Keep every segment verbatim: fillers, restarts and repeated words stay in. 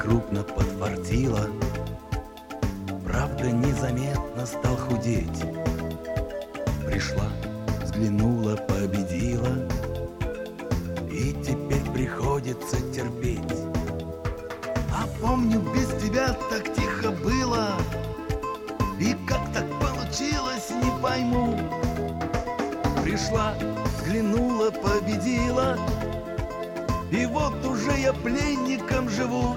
крупно подфартило. Правда, незаметно стал худеть. Пришла, взглянула, победила, и теперь приходится терпеть. А помню, без тебя так тихо было, и как так получилось, не пойму. Пришла, взглянула, победила, и вот уже я пленником живу.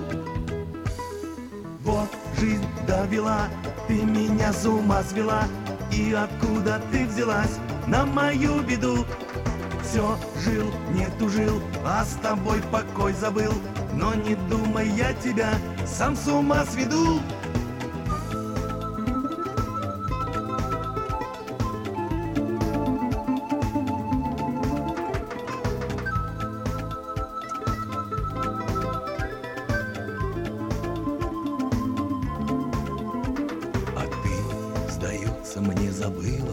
Вот жизнь довела, ты меня с ума свела, и откуда ты взялась на мою беду? Все жил, не тужил, а с тобой покой забыл, но не думай, я тебя сам с ума сведу. Мне забыла,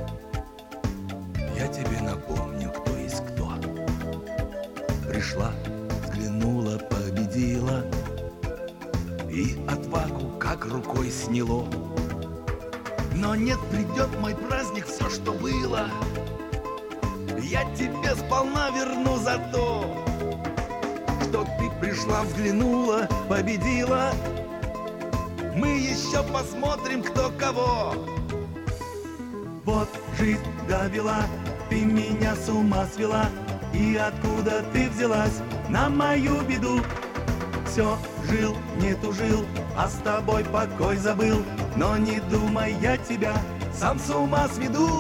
я тебе напомню, кто есть кто. Пришла, взглянула, победила, и отвагу как рукой сняло. Но нет, придет мой праздник, все, что было, я тебе сполна верну за то, что ты пришла, взглянула, победила. Мы еще посмотрим, кто кого. Вот жизнь довела, ты меня с ума свела, и откуда ты взялась на мою беду? Все жил, не тужил, а с тобой покой забыл, но не думай, я тебя сам с ума сведу.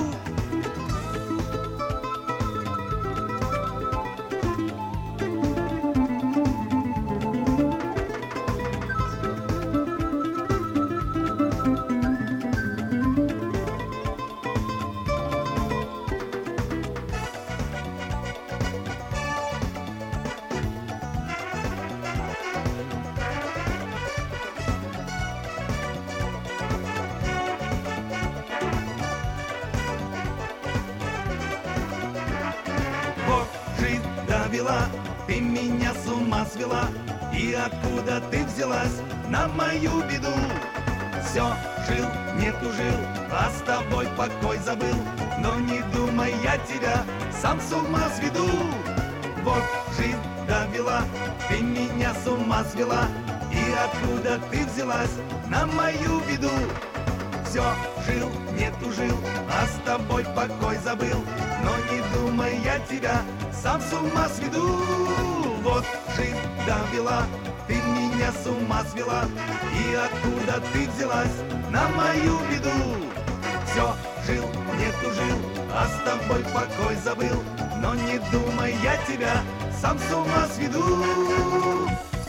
Ты меня с ума свела, и откуда ты взялась на мою беду? Все жил, не тужил, а с тобой покой забыл, но не думай, я тебя сам с ума сведу. Вот жизнь довела, ты меня с ума свела, и откуда ты взялась на мою беду? Все жил, не тужил, а с тобой покой забыл, но не думай, я тебя сам с ума сведу. Вот жизнь довела, ты меня с ума свела, и откуда ты взялась на мою беду? Все жил, не тужил, а с тобой покой забыл, но не думай, я тебя сам с ума сведу.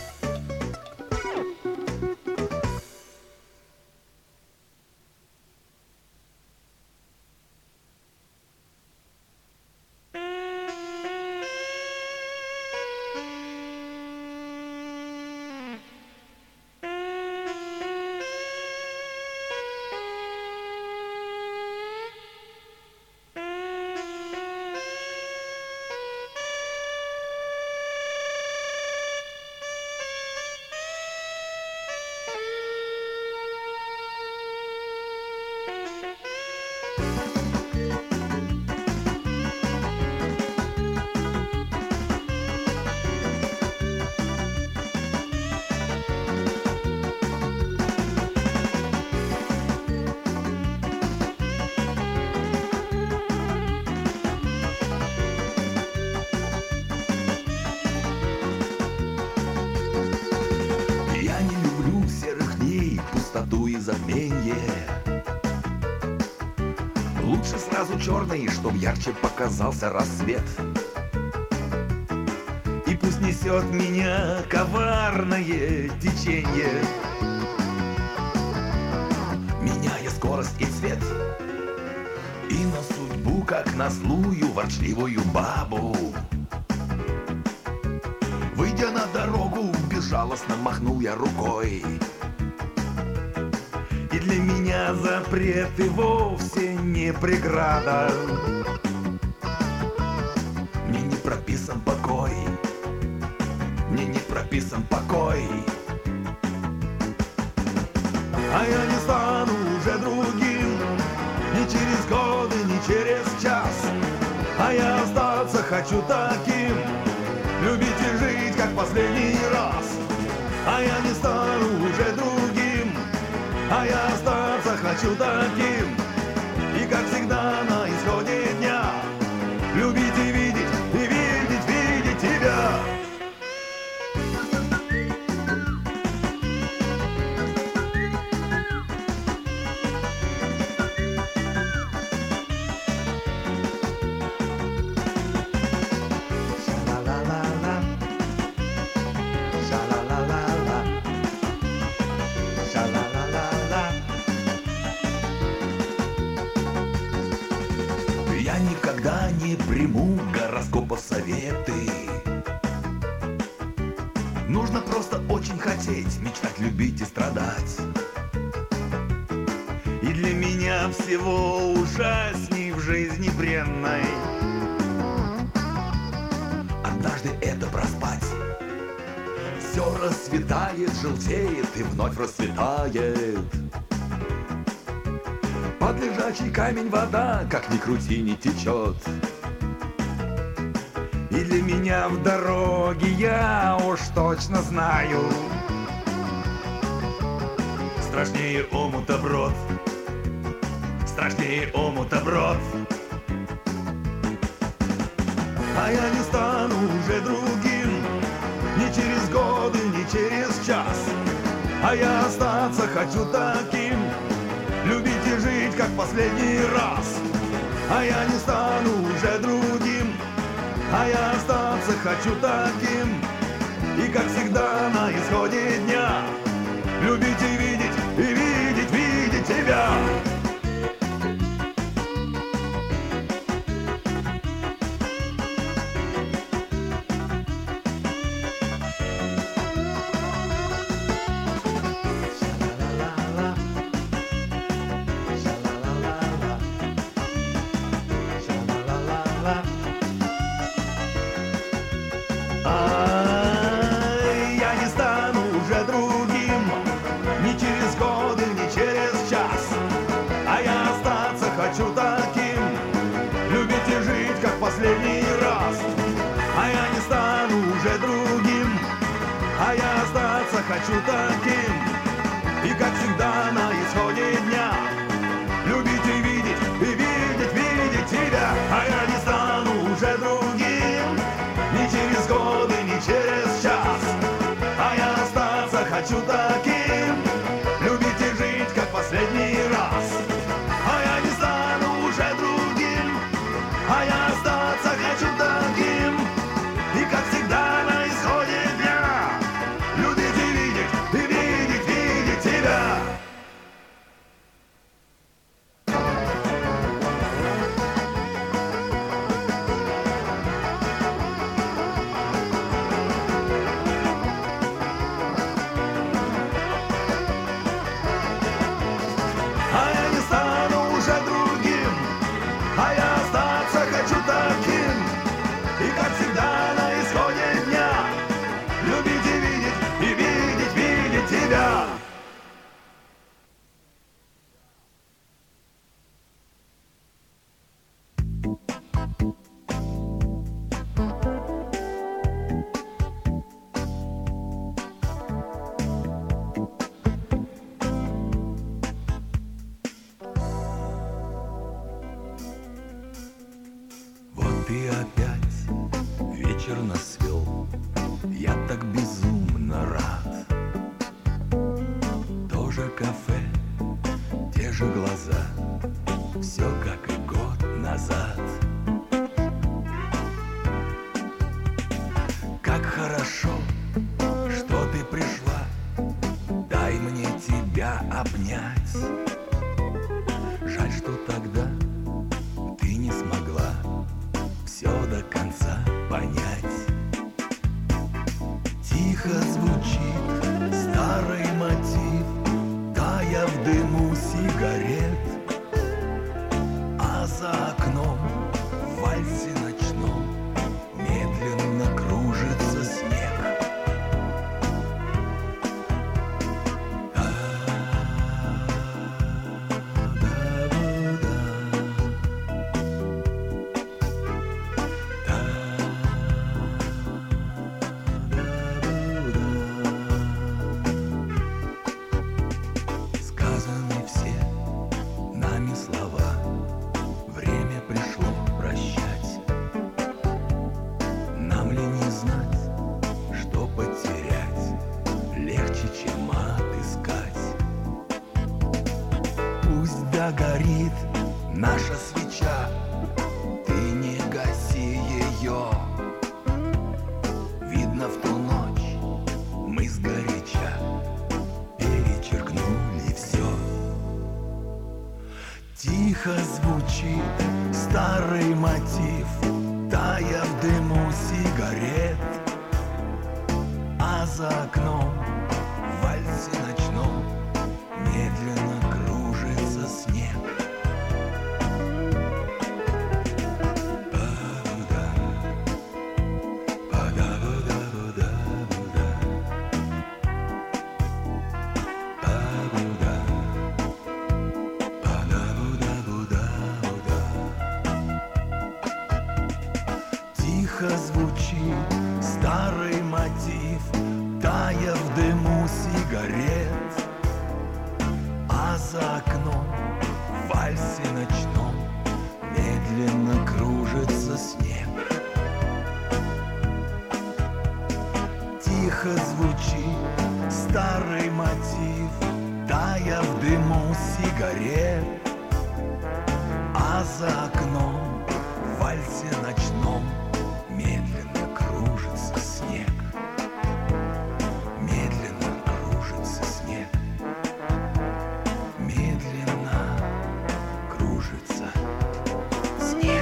И затменье. Лучше сразу черный, чтоб ярче показался рассвет. И пусть несет меня коварное течение, меняя скорость и цвет, и на судьбу, как на злую ворчливую бабу. Выйдя на дорогу, безжалостно махнул я рукой. И для меня запреты вовсе не преграда. Мне не прописан покой, мне не прописан покой. таким. Любить и жить, как последний раз. А я не стану уже другим, а я остаться хочу таким. И как всегда на исходе дня любить и видеть, и видеть, видеть тебя. Я никогда не приму гороскопа советы. Нужно просто очень хотеть, мечтать, любить и страдать. И для меня всего ужасней в жизни бренной однажды это проспать. Все расцветает, желтеет и вновь расцветает. Под лежачий камень вода, как ни крути, не течет. И для меня в дороге я уж точно знаю, страшнее омута брод, страшнее омута брод. А я не стану уже другим, ни через годы, ни через час. А я остаться хочу таким, любить и жить, как последний раз. А я не стану уже другим, а я остаться хочу таким. И как всегда на исходе дня любить и видеть, и видеть, видеть тебя. Хочу таким, любить и жить, как последний раз. А я не стану уже другим, а я остаться хочу таким. И как всегда на исходе дня любить и видеть, и видеть, видеть тебя. А я не стану уже другим, ни через годы, ни через час. А я остаться хочу таким, любить и жить, как последний раз. А я не стану уже другим, а я остаться хочу таким. И как всегда на исходе дня любить и видеть, и видеть, видеть тебя. А я не стану уже другим, а я остаться хочу таким. И как всегда на исходе дня любить и видеть, и видеть, видеть тебя. Вот и опять вечер нас свел, я так безумно рад. Тоже кафе, те же глаза, все как и год назад. Как хорошо, что ты пришла, дай мне тебя обнять. Жаль, что тогда ты не смогла все до конца понять. Тихо звучит старый мотив, тая в дыму сигарет, а за окном в вальсе ночном медленно кружится снег. Да-да-да-да. знать, что потерять легче, чем отыскать. Пусть догорит наша свеча, ты не гаси ее. Видно, в ту ночь мы сгоряча перечеркнули все. Тихо звучит старый мотив, тая в дыму сигарет, а за окном в вальсе ночном медленно кружится снег. Тихо звучит старый мотив, тая в дыму сигарет, а за окном в вальсе ночном медленно кружится снег. Тихо звучит старый мотив, тая в дыму сигарет, а за окном в вальсе ночном медленно кружится снег. Медленно кружится снег. Медленно кружится снег.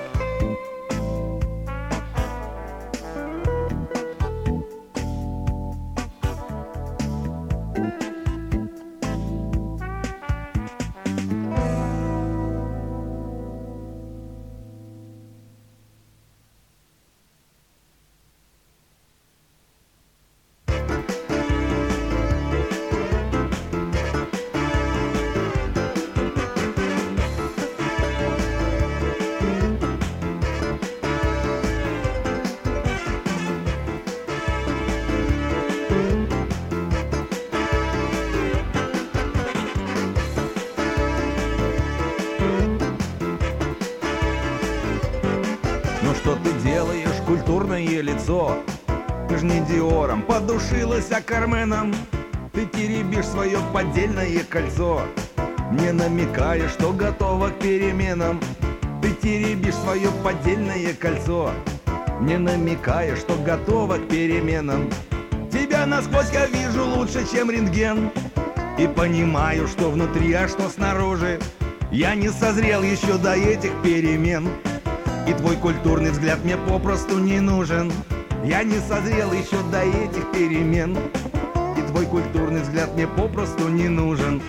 Ну что ты делаешь, культурное лицо? Ты ж не Диором подушилась, а Карменом. Ты теребишь свое поддельное кольцо, не намекая, что готова к переменам. Ты теребишь свое поддельное кольцо, не намекая, что готова к переменам. Тебя насквозь я вижу лучше, чем рентген, и понимаю, что внутри, а что снаружи. Я не созрел еще до этих перемен, и твой культурный взгляд мне попросту не нужен. Я не созрел еще до этих перемен, и твой культурный взгляд мне попросту не нужен.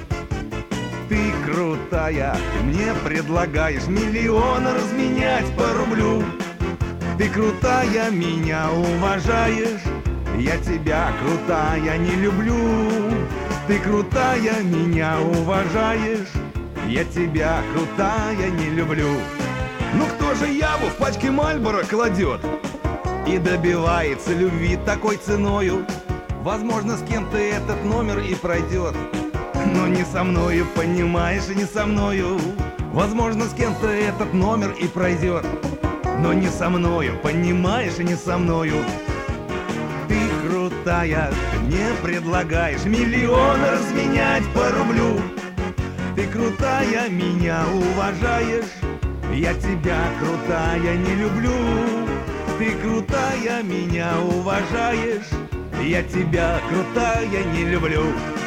Ты крутая, ты мне предлагаешь миллион разменять по рублю. Ты крутая, меня уважаешь, я тебя, крутая, не люблю. Ты крутая, меня уважаешь, я тебя, крутая, не люблю. Ну кто же яву в пачке Мальборо кладет и добивается любви такой ценою? Возможно, с кем-то этот номер и пройдет, но не со мною, понимаешь, и не со мною. Возможно, с кем-то этот номер и пройдет, но не со мною, понимаешь, и не со мною. Ты крутая, ты мне предлагаешь миллион разменять по рублю. Ты крутая, меня уважаешь, я тебя, крутая, не люблю. Ты крутая, меня уважаешь, я тебя, крутая, не люблю.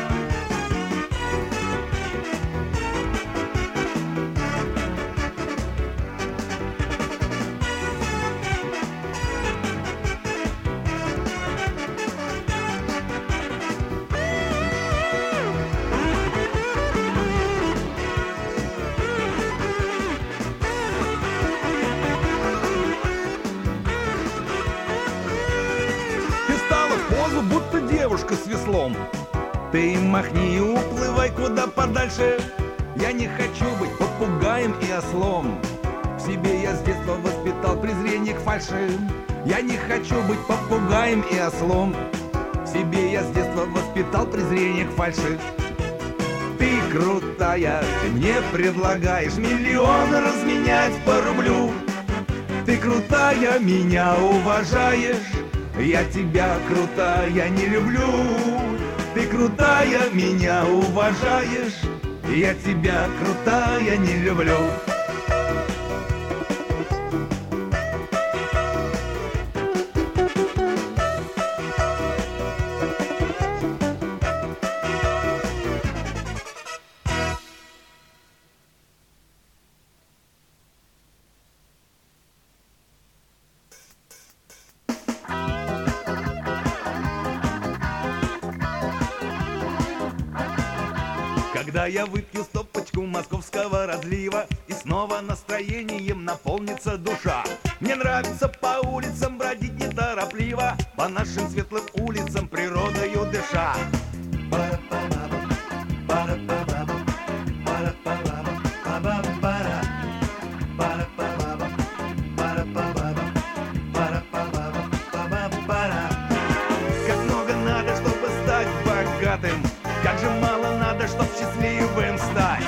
Будто девушка с веслом. Ты им махни и уплывай куда подальше. Я не хочу быть попугаем и ослом. В себе я с детства воспитал презрение к фальши. Я не хочу быть попугаем и ослом. В себе я с детства воспитал презрение к фальши. Ты крутая, ты мне предлагаешь миллион разменять по рублю. Ты крутая, меня уважаешь, Я тебя, крутая, не люблю. Ты крутая, меня уважаешь. Я тебя, крутая, не люблю. Когда я выпью стопочку московского разлива, и снова настроением наполнится душа. Мне нравится по улицам бродить неторопливо, по нашим светлым улицам природою дыша. Как много надо, чтобы стать богатым, как же мало надо, чтоб счастливым стать.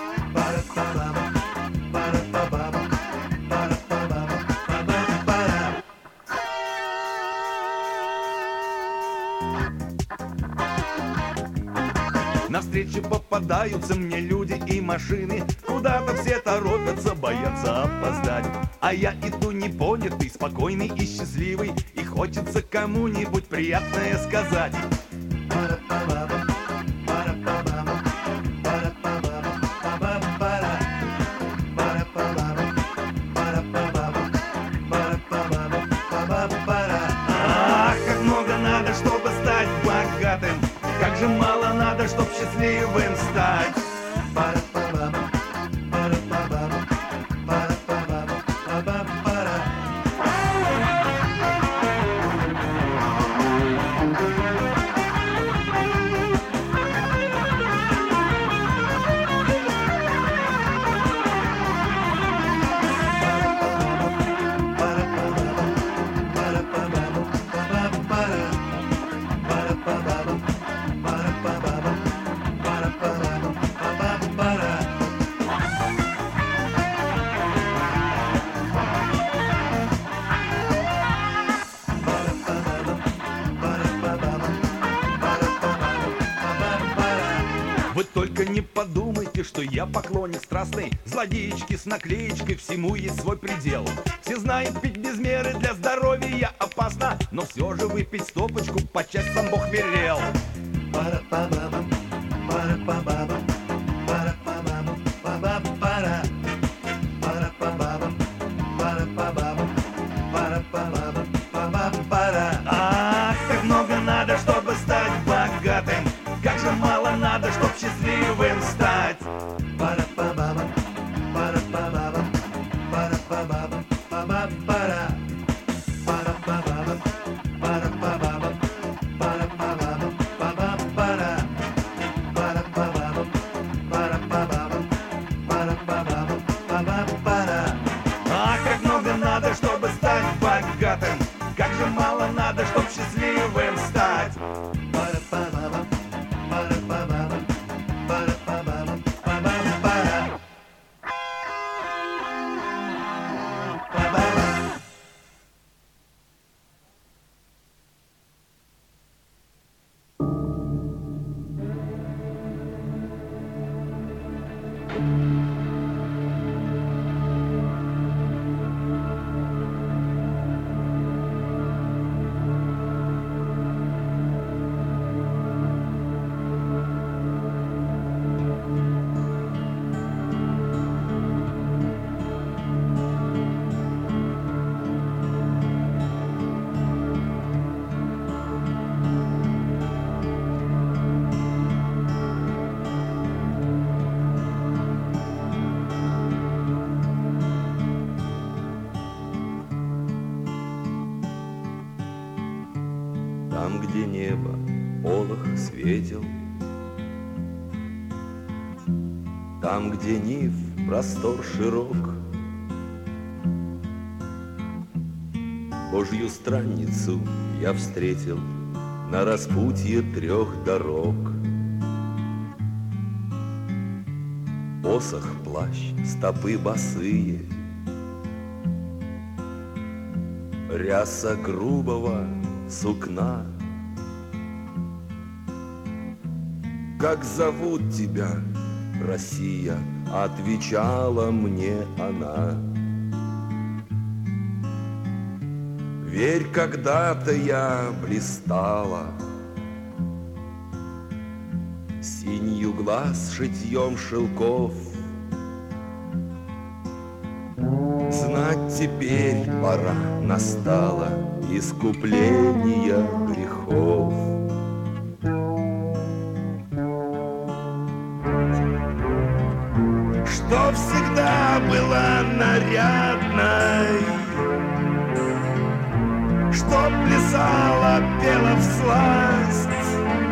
Навстречу попадаются мне люди и машины, куда-то все торопятся, боятся опоздать. А я иду непонятый, спокойный и счастливый, и хочется кому-нибудь приятное сказать. Ах, как много надо, чтобы стать богатым, как же мало надо, чтоб счастливым стать. Вы только не подумайте, что я поклонник страстный злодеечки с наклеечкой, всему есть свой предел. Все знают, пить без меры для здоровья опасно, но все же выпить стопочку по часам Бог велел. Ах, как много надо, чтобы стать богатым, как же мало надо, чтоб счастливым стать. Ах, как много надо, чтобы стать богатым, как же мало надо, чтоб счастливым стать. Там, где небо олох светил, там, где Нив простор широк, Божью странницу я встретил на распутье трех дорог. Посох, плащ, стопы босые, ряса грубого сукна. Как зовут тебя, Россия? Отвечала мне она. Верь, когда-то я блистала синью глаз шитьем шелков. Знать теперь пора настала искупления грехов. Что всегда была нарядной, что плясала, пела всласть,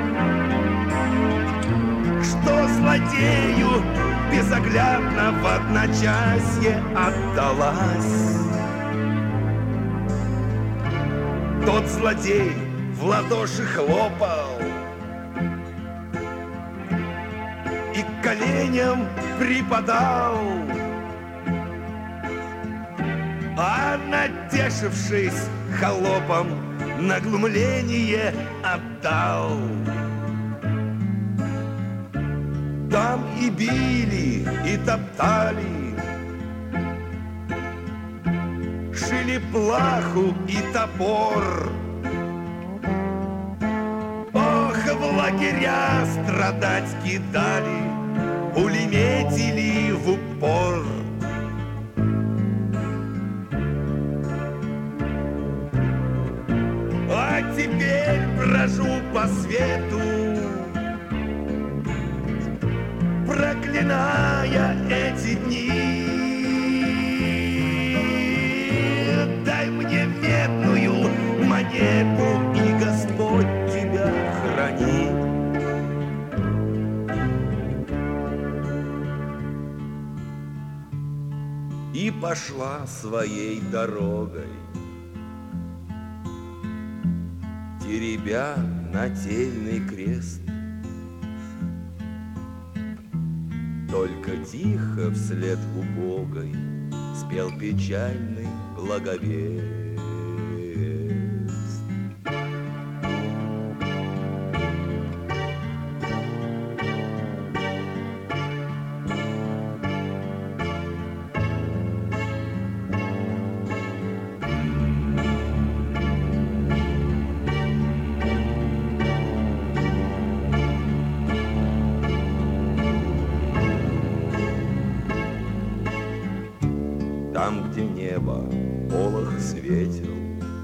что злодею безоглядно в одночасье отдалась. Тот злодей в ладоши хлопал и к коленям припадал, а натешившись холопом, на глумление отдал. Там и били, и топтали, шили плаху и топор. Ох, в лагеря страдать кидали, пулеметили в упор. А теперь брожу по свету, проклиная эти дни. Дай мне медную монету, и Господь тебя храни. И пошла своей дорогой, теребя нательный крест. Только тихо вслед убогой спел печальный благовест. Там, где небо полох светил,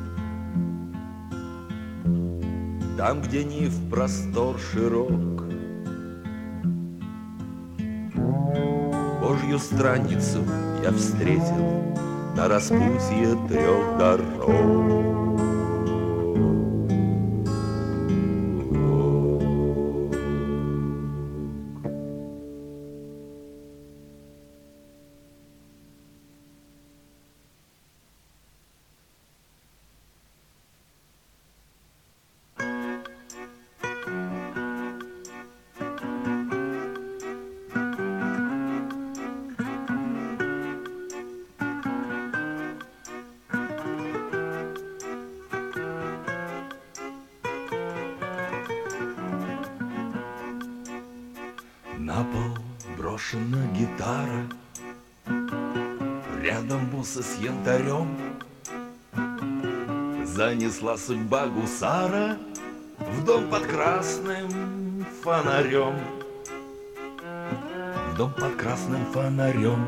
там, где Нив простор широк, Божью страницу я встретил на распутье трех дорог. На пол брошена гитара, рядом бусы с янтарем. Занесла судьба гусара в дом под красным фонарем. В дом под красным фонарем.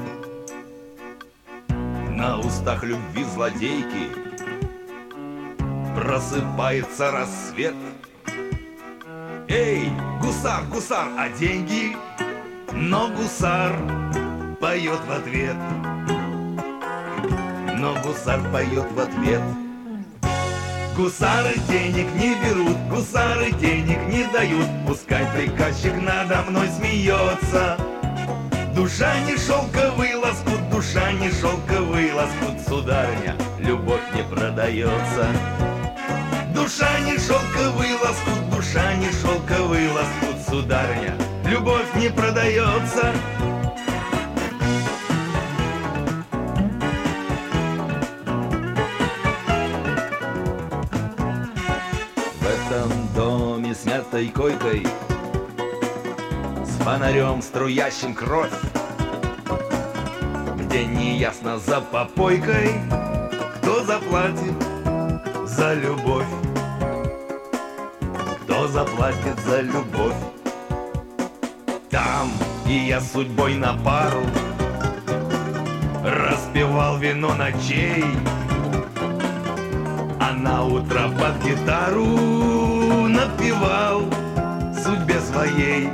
На устах любви злодейки просыпается рассвет. Эй, гусар, гусар, а деньги? Но гусар поет в ответ. Но гусар поет в ответ. Гусары денег не берут, гусары денег не дают. Пускай приказчик надо мной смеется. Душа не шелковый лоскут, душа не шелковый лоскут. Сударыня, любовь не продается. Душа не шелковый лоскут, душа не шелковый лоскут. Сударыня, любовь не продается. этом доме с мятой койкой, с фонарем, струящим кровь, где неясно за попойкой, кто заплатит за любовь, кто заплатит за любовь. Там и я судьбой на пару распивал вино ночей, а на утро под гитару напевал судьбе своей,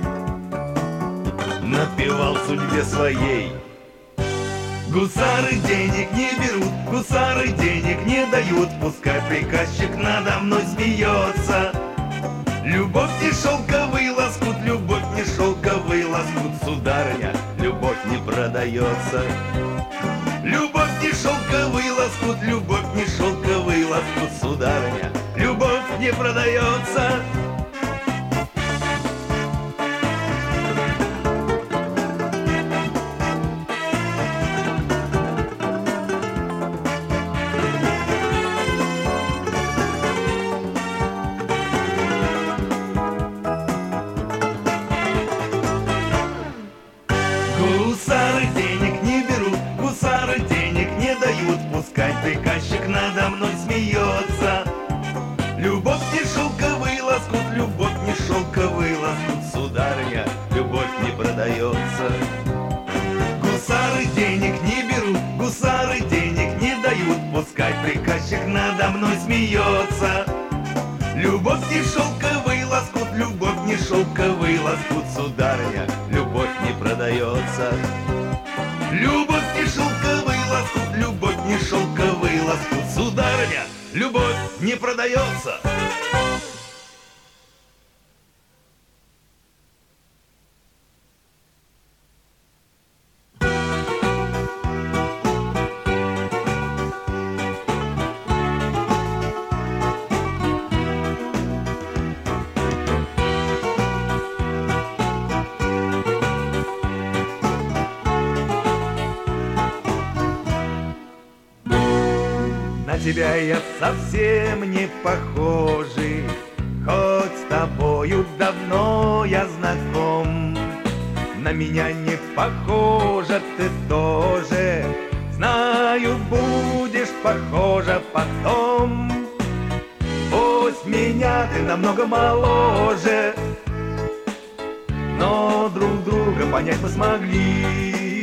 напевал судьбе своей. Гусары денег не берут, гусары денег не дают, пускай приказчик надо мной смеется. Любовь не шелковый лоскут, любовь не шелковый лоскут, сударыня, любовь не продается. Любовь не шелковый лоскут, любовь не шелковый лоскут, сударыня, любовь не продается. Гусары денег не берут, гусары денег не дают, пускай приказчик надо мной смеется. Любовь не шелковый лоскут, любовь не шелковый лоскут, сударыня, любовь не продается. Гусары денег не берут, гусары денег не дают, пускай приказчик надо мной смеется. Любовь не шелковый лоскут, любовь не шелковый лоскут, сударыня, любовь не продается. Любовь не шелковый лоскут, любовь не шелковый лоскут, сударыня, любовь не продается. На тебя я совсем не похожий, хоть с тобою давно я знаком. На меня не похожа ты тоже, знаю, будешь похожа потом. Пусть меня ты намного моложе, но друг друга понять мы смогли.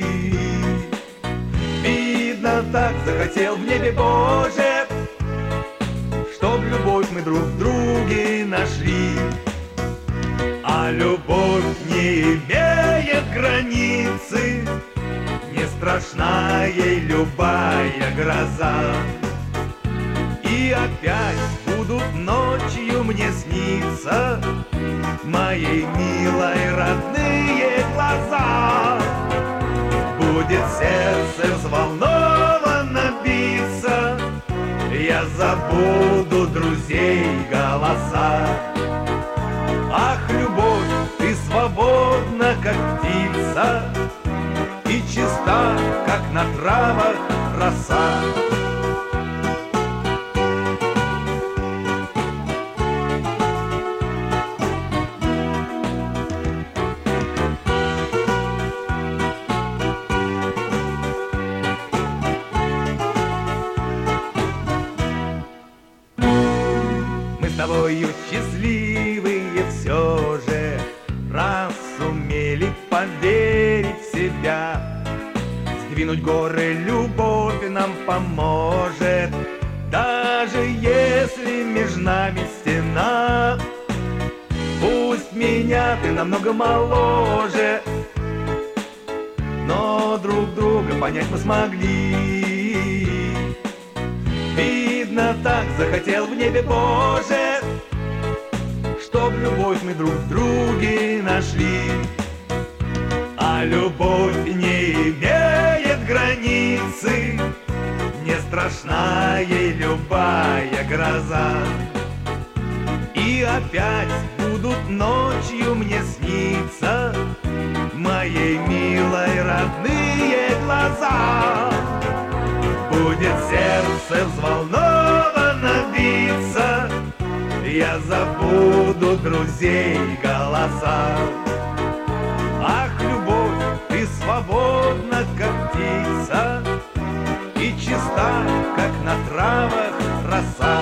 Видно, так захотел в небе Боже, чтоб любовь мы друг в друге нашли. А любовь не имеет границы, не страшна ей любая гроза. И опять будут ночью мне сниться моей милой родные глаза. Будет сердце взволнованно биться, я забуду друзей голоса. Ах, любовь, ты свободна, как птица, и чиста, как на травах роса. С тобою счастливые все же, раз сумели поверить в себя. Сдвинуть горы любовь нам поможет, даже если между нами стена. Пусть меня ты намного моложе, но друг друга понять мы смогли. Видно, так захотел в небе Боже, чтоб любовь мы друг в друге нашли. А любовь не имеет границы, не страшна ей любая гроза. И опять будут ночью мне сниться моей милой родные глаза. Будет сердце взволнованно биться, я забуду друзей голоса. Ах, любовь, ты свободна, как птица, и чиста, как на травах роса.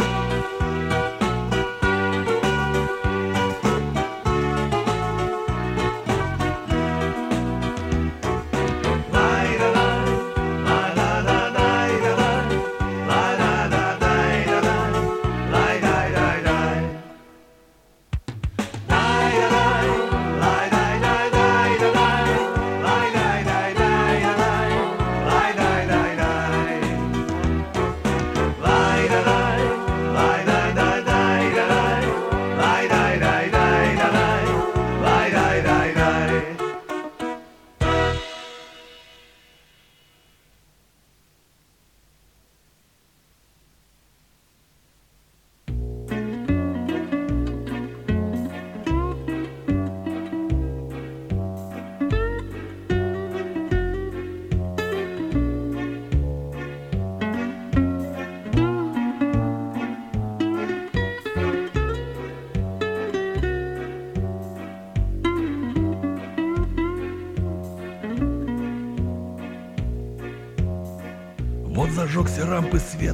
Вот зажегся рампы свет,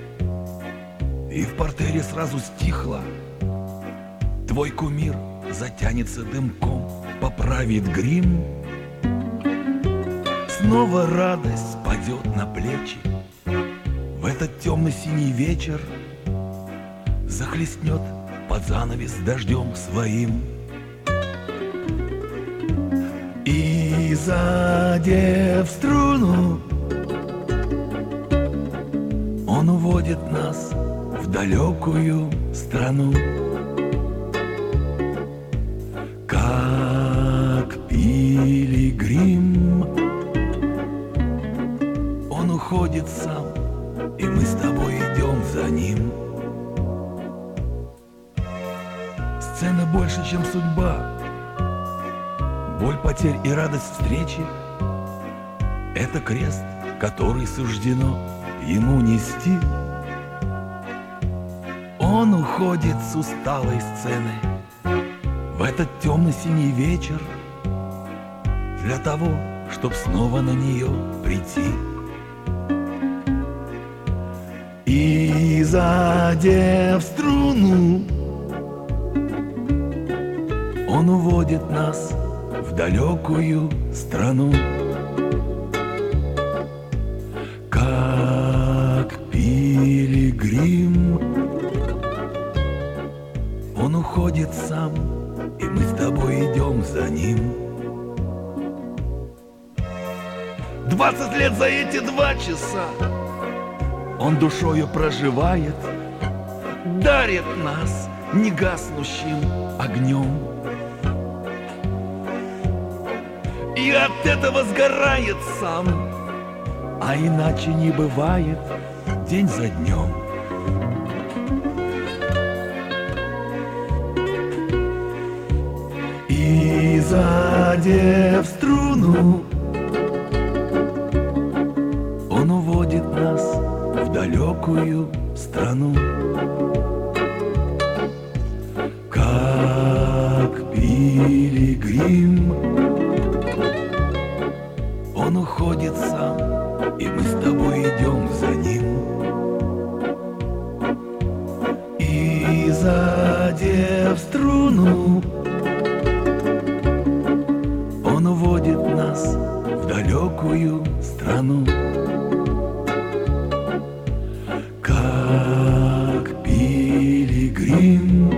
и в портере сразу стихло. Твой кумир затянется дымком, поправит грим. Снова радость спадет на плечи. В этот темный синий вечер захлестнет под занавес дождем своим. И задев струну, он уводит нас в далекую страну. Как пилигрим, он уходит сам, и мы с тобой идем за ним. Сцена больше, чем судьба, боль потерь и радость встречи — это крест, который суждено ему нести. Он уходит с усталой сцены в этот темный синий вечер для того, чтоб снова на нее прийти. И задев струну, он уводит нас в далекую страну. Пилигрим, он уходит сам, и мы с тобой идем за ним. Двадцать лет за эти два часа он душою проживает, дарит нас негаснущим огнем. И от этого сгорает сам, а иначе не бывает день за днем. И задев струну, он уводит нас в далекую страну. Как пилигрим, он уходит сам, и мы с тобой идем за ним. И задев струну, он уводит нас в далекую страну. Как пилигрим,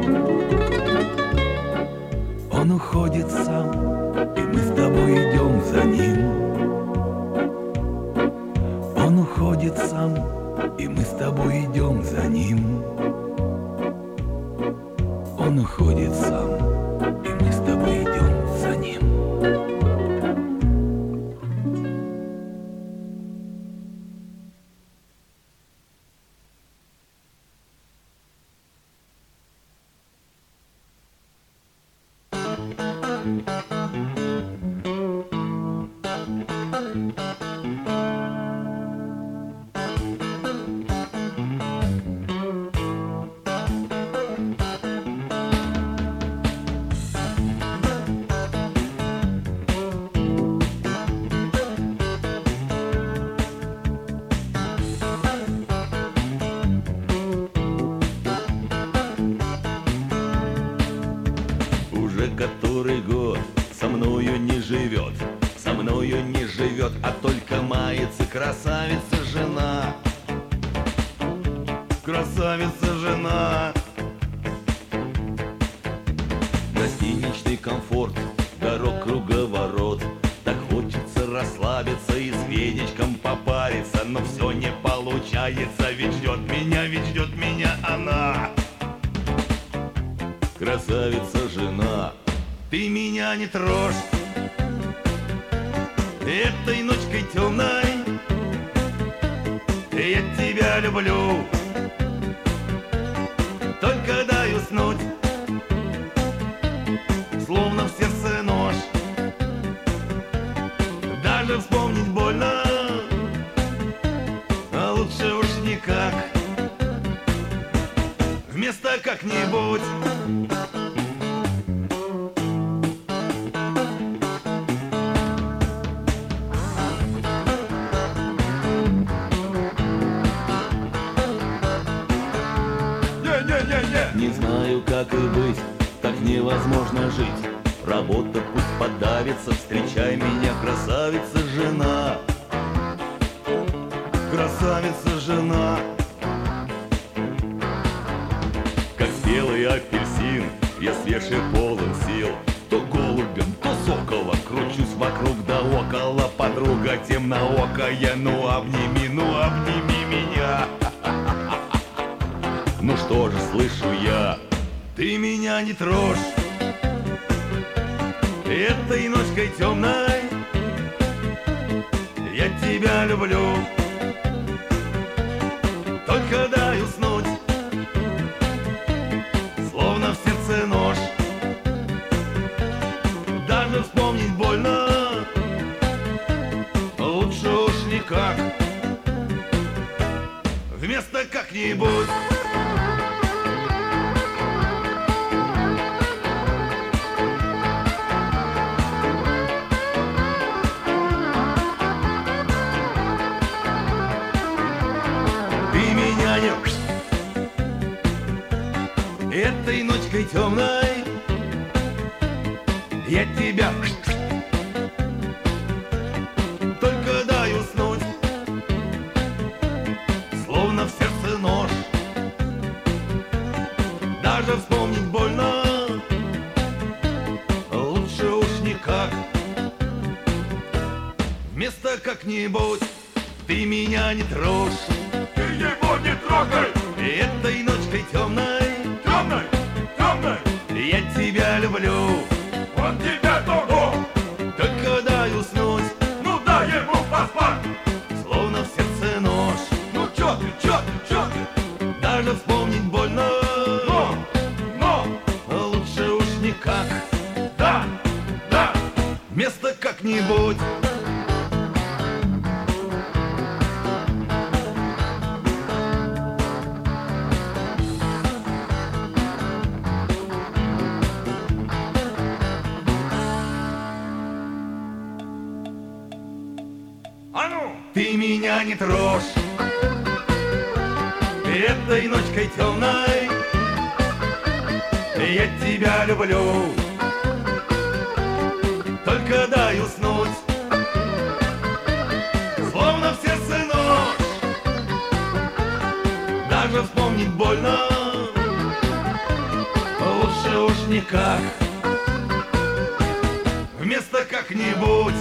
он уходит сам, и мы с тобой идем за ним. Он уходит сам, и мы с тобой идем за ним. Он уходит сам, и мы с тобой идем за ним. который год со мною не живет, со мною не живет, а только мается красавица жена. Красавица жена. Гостиничный комфорт, дорог круговорот. Так хочется расслабиться и с Федечком попариться, но все не получается, ведь ждет меня, ведь ждет меня она. Красавица жена, ты меня не трожь этой ночкой темной, я тебя люблю, только дай уснуть, словно в сердце нож. Даже вспомнить больно, а лучше уж никак. Вместо как-нибудь. Не знаю, как и быть, так невозможно жить. Работа пусть подавится, встречай меня, красавица жена. Красавица жена. Как спелый апельсин, я свеж и полон сил. То голубем, то соколом кручусь вокруг да около. Подруга темноокая, ну обними, ну обними меня. Ну что же, слышу я, ты меня не трожь этой ночкой темной, я тебя люблю, только дай уснуть, словно в сердце нож. Даже вспомнить больно, лучше уж никак. Вместо как-нибудь. Этой ночкой темной я тебя только дай уснуть, словно в сердце нож. Даже вспомнить больно, лучше уж никак. Вместо как-нибудь ты меня не трожь, ты его не трогай этой ночкой темной. Темной, темной, я тебя люблю, он тебя того, только дай уснуть, ну дай ему поспать, словно в сердце нож. ну чё ты, чё ты, чё ты, даже вспомнить больно, но, но, лучше уж никак. да, да, Вместо как-нибудь. а ну, Ты меня не трожь этой ночкой темной, я тебя люблю, только дай уснуть, словно в сердце нож. Даже вспомнить больно, лучше уж никак. Вместо как-нибудь.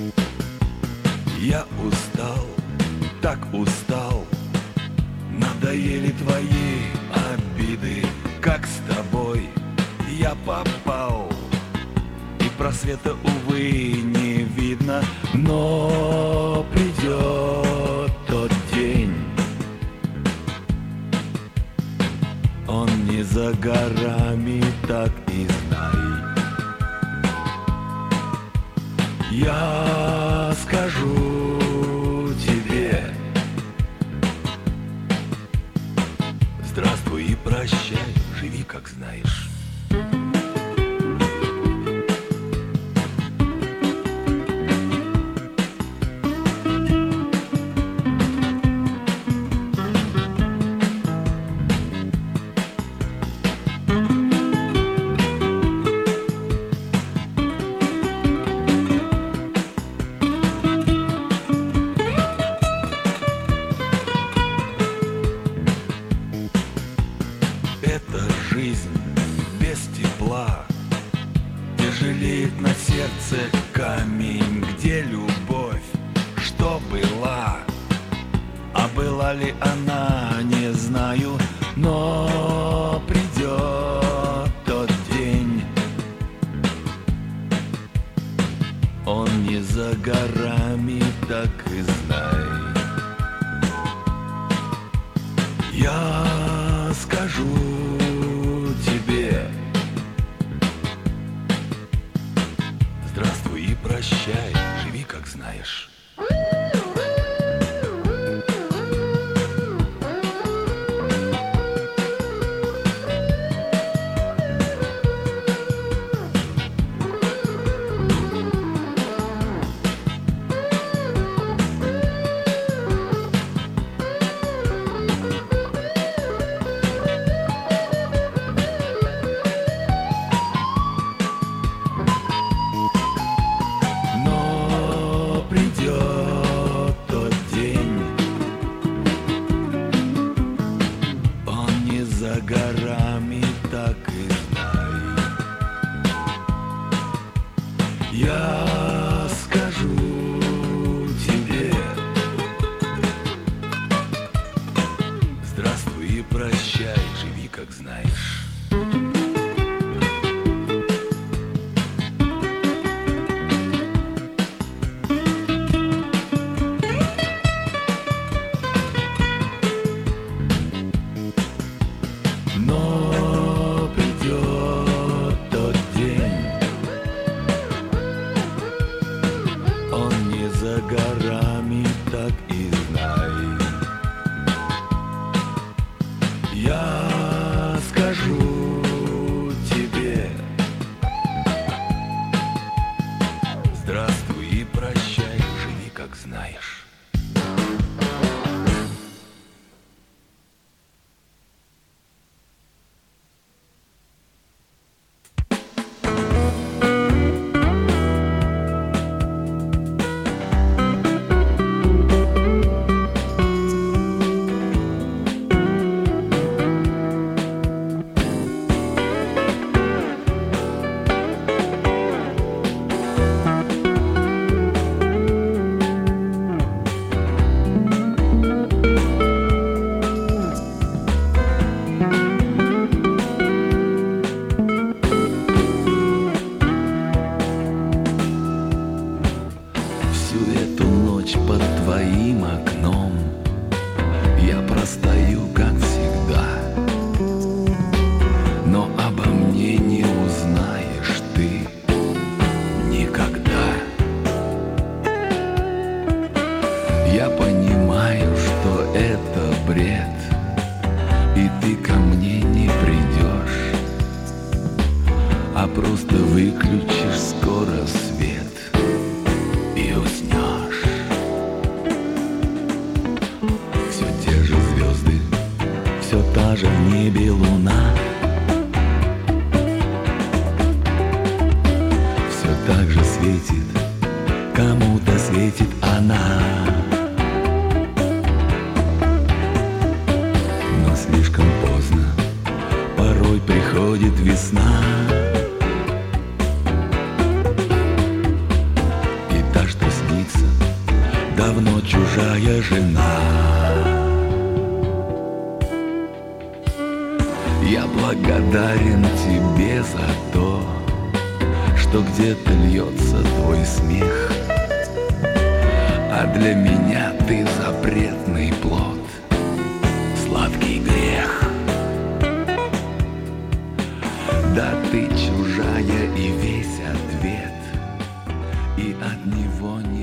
Я устал, так устал, надоело. надоели твои обиды, как с тобой я попал, и просвета, увы, не видно, но придет тот день. Он не за горами, так и знай. Я скажу тебе: здравствуй и прощай, живи как знаешь. Камень, где любовь, что была, а была ли она, не знаю, но придет тот день. Он не за горами, так и знай. Я скажу тебе: здравствуй и прощай, живи как знаешь. Я скажу тебе: здравствуй и прощай, живи как знаешь. Но придет тот день, он не за горами, так и знай. Я скажу тебе: здравствуй и прощай, живи как знаешь. Под твоим окном я простою, как всегда, но обо мне не узнаешь ты никогда. Я понимаю, что это бред, и ты ко мне не придешь, а просто выключишь скоро свет и уснешь. Все та же в небе луна, все так же светит, кому-то светит она. Но слишком поздно, порой приходит весна, и та, что снится, давно чужая жена. Я благодарен тебе за то, что где-то льется твой смех, а для меня ты запретный плод, сладкий грех. Да ты чужая и весь ответ, и от него не